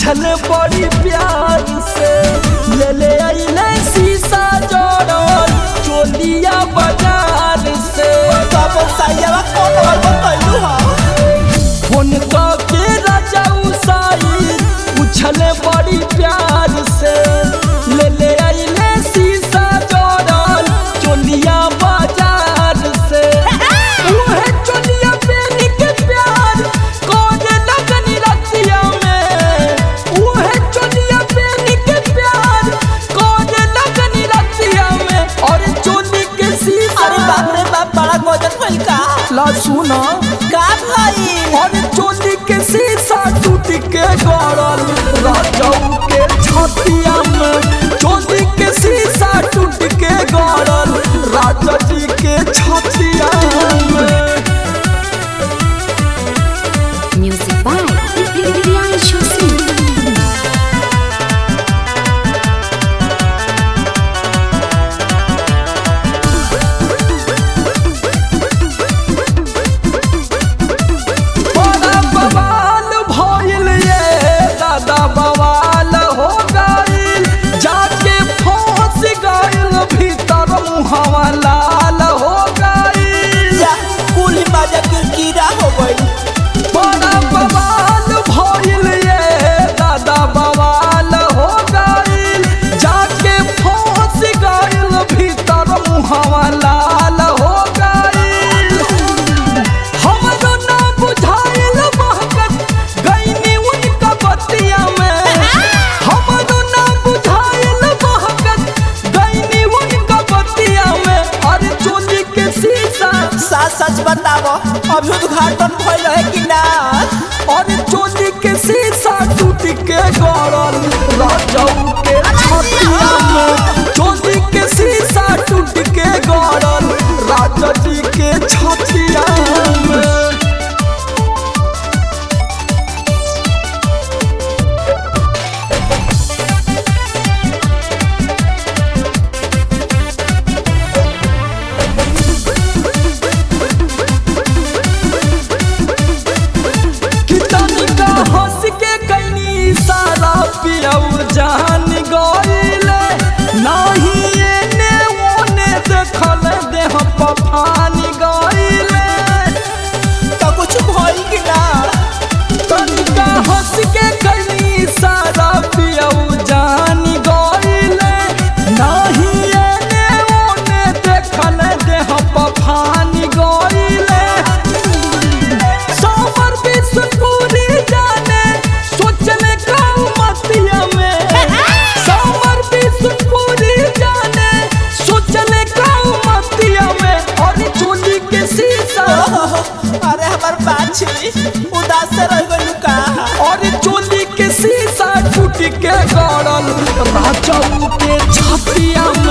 पूछल बड़ी प्यार से ले आइले शीशा जोड़ल चोलिया बाजार से तब साइया कौन बताइलू हां फोन के राजा उसाई पूछल बड़ी प्यार से ले आइले शीशा जोड़ल चोलिया बाजार से उहे चोलिया पहन के प्यार कौन लगनी रतिया में उहे चोलिया पहन के प्यार कौन लगनी रतिया में और चोली के शीशा अरे बाप रे बाप बड़ा गजब भइल का ला सुना का भाई और चोली के शीशा टूट के गड़ल राजाऊ के छतिया में चोली के शीशा टूट के गड़ल राजा जी के छतिया में Music by Priyanshu Singh. बड़ा बवाल भइल ये दादा बवाल हो गइल जाके फंस गइल भीतर मुहवा लाल हो गइल या कुली बाजा कीड़ा हो गई बड़ा बवाल भइल ये दादा बवाल हो गइल जाके फंस गइल भीतर मुहवा लाल हो गइल हमरो ना बुझाइल महकत गइनी उनका बतिया में हमरो ना बुझाइल महकत गइनी उनका बतिया में अरे चोली के शीशा सच सच बताओ अभी उद्घाटन भइल है कि ना और चोली के शीशा टूट के गड़ल राजाऊ के छतिया में चोली के शीशा टूट के गड़ल राजा जी के छतिया में कितनी का हंस के कइनी सारा पियऊ जान गइले नाही एने ओने देखल देह पफान गइले तो कुछ भइल कि ना तनिका हंस के कइनी सारा पियऊ जान गइले नाही एने ओने देखल देह पफान गइले सावर बिस्कुरी जाने सोचने का मतिया में सावर बिस्कुरी जाने सोचने का मतिया में और चोली के शीशा अरे हमार बाछी उदास से रह गइल का और चोली के शीशा टूट के गड़ल राजाऊ के छतिया